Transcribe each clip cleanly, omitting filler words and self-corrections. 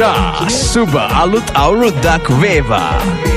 Shah Suba Alut Aurudak Veva.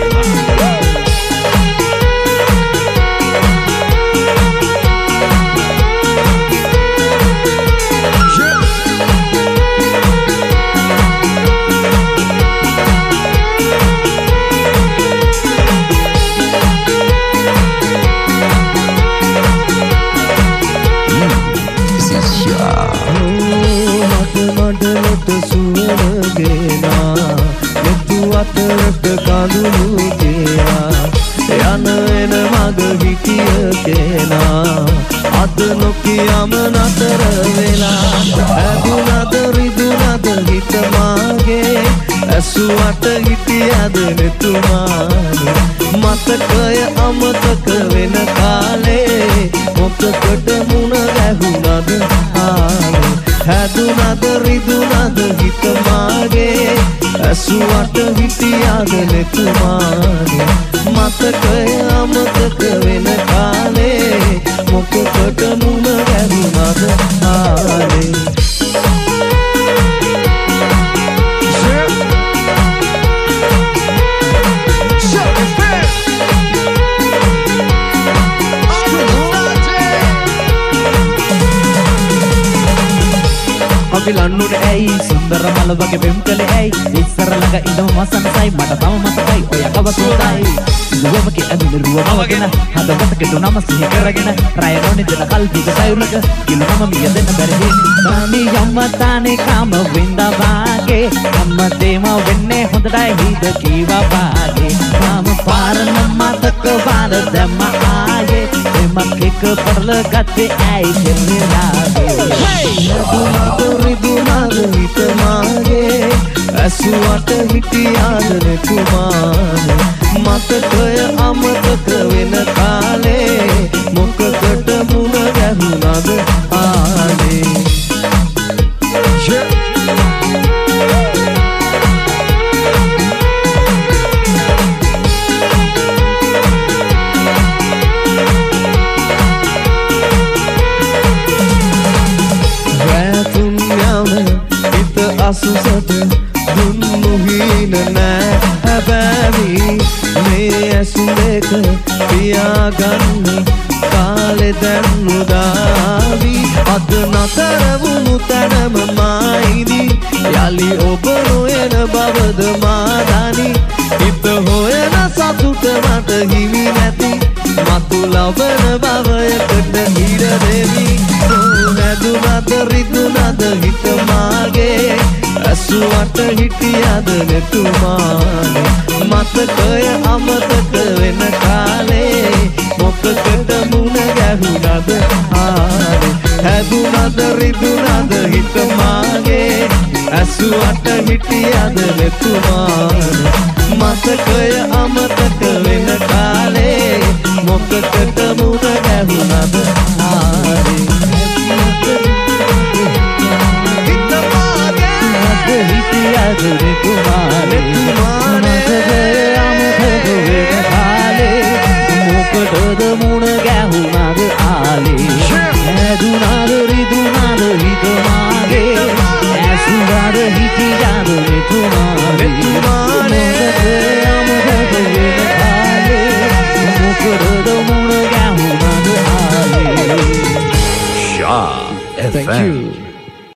අතරට කඳුළු ගියා යන එන මග හිටිය කෙනා අද නොකියම නතර වෙලා ඇදුනද රිදුනද හිත මාගේ ඇසුවට හිටියද නෙතුමාගේ මතකය අමතක වෙන කාලේ මොකකට මුණ ගැහුනද ආවේ හැදුනද රිදුනද හිත මාගේ ඇසුවට හිටියද නෙතුමාගේ මතකය අමතක වෙන කාලේ මොකකට මුණ ගැහුනද ආවේ ලන්නුනේ ඇයි සුන්දර මල වගේ පෙම් කලේ ඇයි ඉස්සර ළඟ ඉඳම මසනසයි මට තම මතකයි ඔය කවසෝදයි දුවමක ඇදුනේ රුවමවගෙන හදවතකට නම සිහි කරගෙන රය නොනිදන කල්පික සයුරක කිලුනම මිය දෙන්න බැරි තානි යම්මතානේ කාම වින්දා වාගේ අම්මතේම වෙන්නේ හොඳටයි හිද කීවා වාගේ කාම පාරන මතක වල දැම්ම ආයේ එමක් එක පරල ගත්තේ ඇයි කෙල්ලලාගේ දුනද හිත මාගේ ඇසුවට හිටියද නෙතුමාගේ මතකය අමතක වෙන කාලේ මොකකට මුණ ගැහුනද ආවේ අසුසට දුන්නු හින නෑ හැබැයි මේ ඇසුම් දෙක පියාගන්න කාලෙ දැන් උදාවි අද නතර වුණු තැනම මායිදි යලි ඔබ නොයන බවද මාදනි හිත හොයන සතුට මට හිමි නැති මතු ලබන බවයකට හිර දෙවි නැදුනද රිදුනද හිත මාගේ ඇසුවට හිටියද නෙතුමාගේ මතකය අමතක වෙන කාලේ මොකකට මුණ ගැහුනද ආවේ හැදුනද රිදුනද හිත මාගේ ඇසුවට හිටියද නෙතුමාගේ මතකය අමතක වෙන කාලේ මොකකට මුණ ගැහුනද ආවේ හිටියද නෙතුමාගේ මතකය අමතක වෙන කාලේ මොකටද මුණ ගැහුනද ආලේ හැදුනද රිදුනද හිත මාගේ ඇසුවද හිටියද නෙතුමාගේ මතකය අමතක වෙන කාලේ මොකටද මුණ ගැහුනද ආලේ Shah FM. Thank you.